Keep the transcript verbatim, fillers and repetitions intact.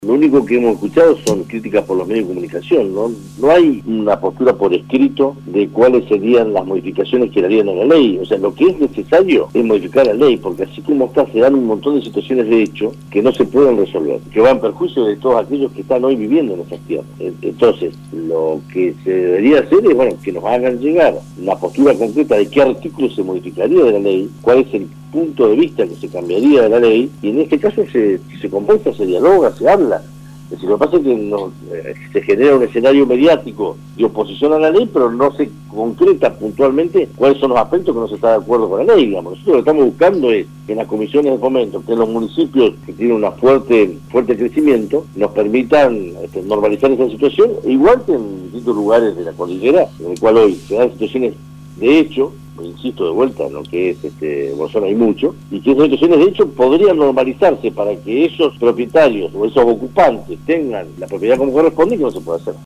Lo único que hemos escuchado son críticas por los medios de comunicación, ¿no? No hay una postura por escrito de cuáles serían las modificaciones que harían a la ley. O sea, lo que es necesario es modificar la ley, porque así como está, se dan un montón de situaciones de hecho que no se pueden resolver, que van en perjuicio de todos aquellos que están hoy viviendo en esas tierras. Entonces, lo que se debería hacer es, bueno, que nos hagan llegar una postura concreta de qué artículo se modificaría de la ley, cuál es el punto de vista que se cambiaría de la ley, y en este caso se, se conversa, se dialoga, se habla. Es decir, lo que pasa es que no, eh, se genera un escenario mediático de oposición a la ley, pero no se concreta puntualmente cuáles son los aspectos que no se está de acuerdo con la ley, digamos. Nosotros lo que estamos buscando es que en las comisiones de fomento, que en los municipios que tienen un fuerte, fuerte crecimiento, nos permitan este, normalizar esa situación, igual que en distintos lugares de la cordillera, en el cual hoy se dan situaciones de hecho, insisto de vuelta en lo que es este Bolsonaro hay mucho, y que esas situaciones de hecho podrían normalizarse para que esos propietarios o esos ocupantes tengan la propiedad como corresponde, y que no se puede hacer.